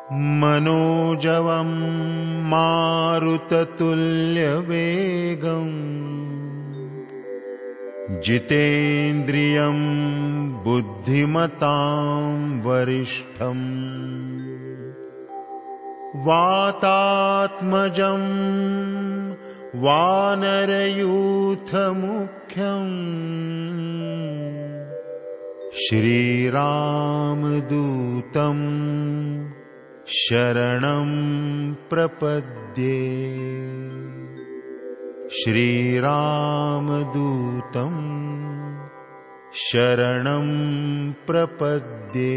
मनोजवं मारुततुल्यवेगम् जितेन्द्रियं बुद्धिमतां वरिष्ठम् वातात्मजं वानरयूथमुख्यम् श्रीरामदूतं शरणं प्रपद्ये। श्रीरामदूतं शरणं प्रपद्ये।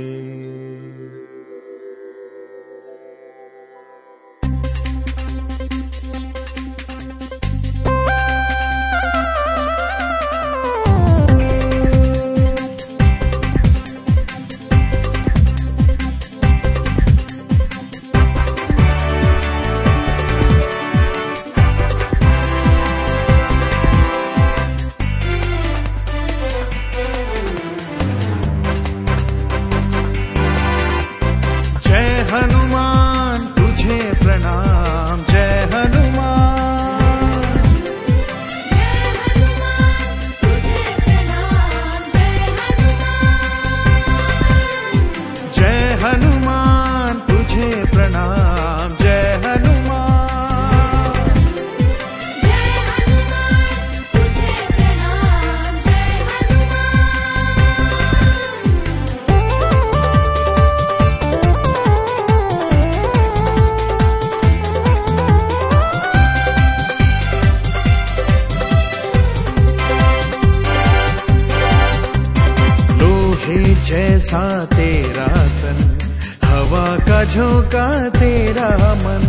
हनुमान तुझे प्रणाम, जय हनुमान। जय हनुमान तुझे प्रणाम, जय हनुमान। जैसा तेरा तन, हवा का झोंका तेरा मन।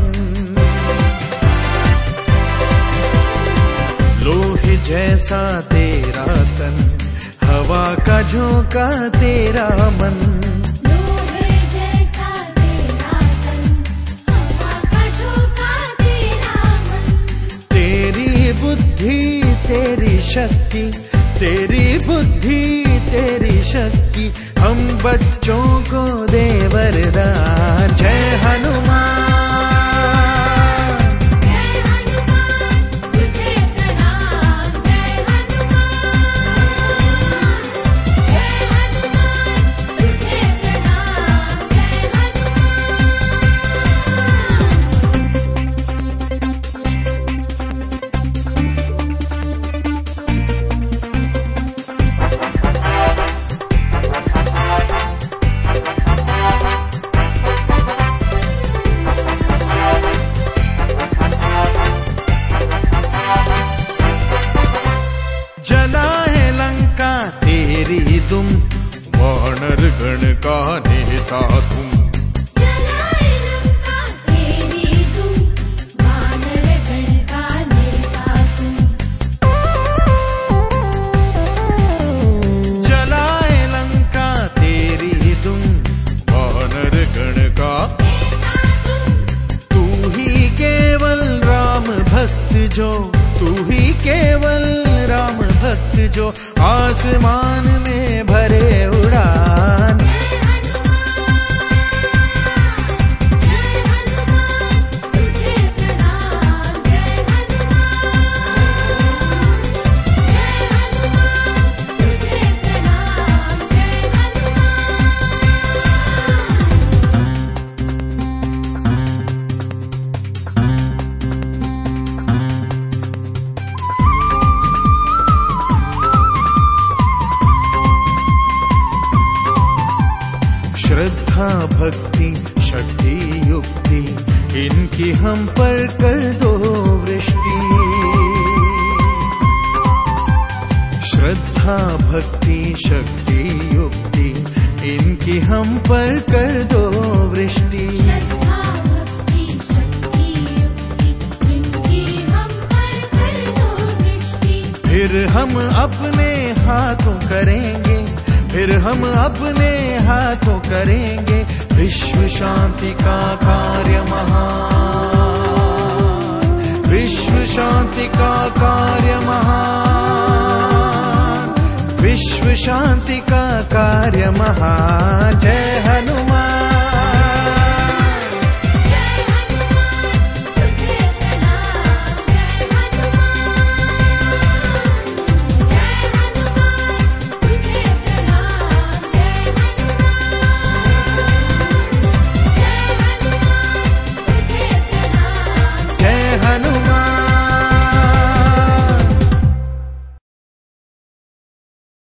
लोहे जैसा तेरा तन, हवा का झोंका तेरा मन। लोहे जैसा तेरा तन, हवा का झोंका तेरा मन। तेरी बुद्धि तेरी शक्ति, तेरी बुद्धि तेरी शक्ति, हम बच्चों को दे वरदान। जय हनुमान, जय हनुमान तुझे प्रणाम, जय हनुमान। जय हनुमान तुझे प्रणाम, जय जलाए लंका तेरी तुम, वानर गण का नेता तुम। जलाए लंका तेरी तुम, वानर गण का नेता तुम। जलाए लंका तेरी तुम, वानर गण का नेता तुम। तू ही केवल राम भक्त जो, तू ही केवल राम भक्त जो, आसमान में भरे उड़ान। जय हनुमान तुझे प्रणाम, जय हनुमान। जय हनुमान तुझे प्रणाम, जय श्रद्धा भक्ति शक्ति युक्ति, इनकी हम पर कर दो वृष्टि। श्रद्धा भक्ति शक्ति युक्ति, इनकी हम पर कर दो वृष्टि। श्रद्धा भक्ति शक्ति युक्ति, इनकी हम पर कर दो वृष्टि। फिर हम अपने हाथों करेंगे, फिर हम अपने हाथों करेंगे विश्व शांति का कार्य महान। विश्व शांति का कार्य महान, विश्व शांति का कार्य महान। जय हनुमान।